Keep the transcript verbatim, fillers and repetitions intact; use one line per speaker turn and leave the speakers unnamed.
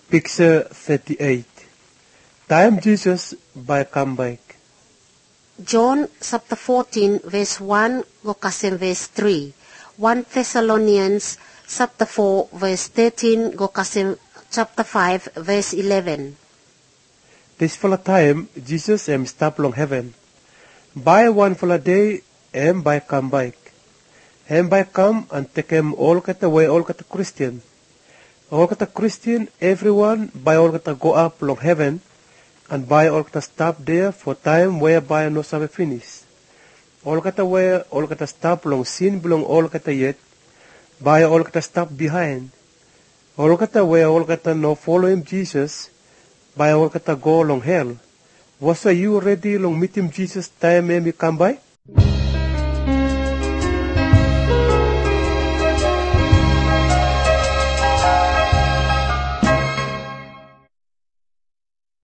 Picture thirty-eight. Time Jesus by come back.
John chapter fourteen verse one go kasem verse three. First Thessalonians chapter four verse thirteen go kasem chapter five verse eleven.
This full time Jesus am stop long heaven. By one full day am by come back. Am by come and take him all cut away all cut Christian. All cut Christian everyone by all cut go up long heaven. And by all kata stop there for time whereby no sabe finish. All kata where all kata stop long sin belong all kata yet. By all kata stop behind. All kata where all kata no follow him Jesus. By all kata go long hell. Was you ready long meet him Jesus time may come by?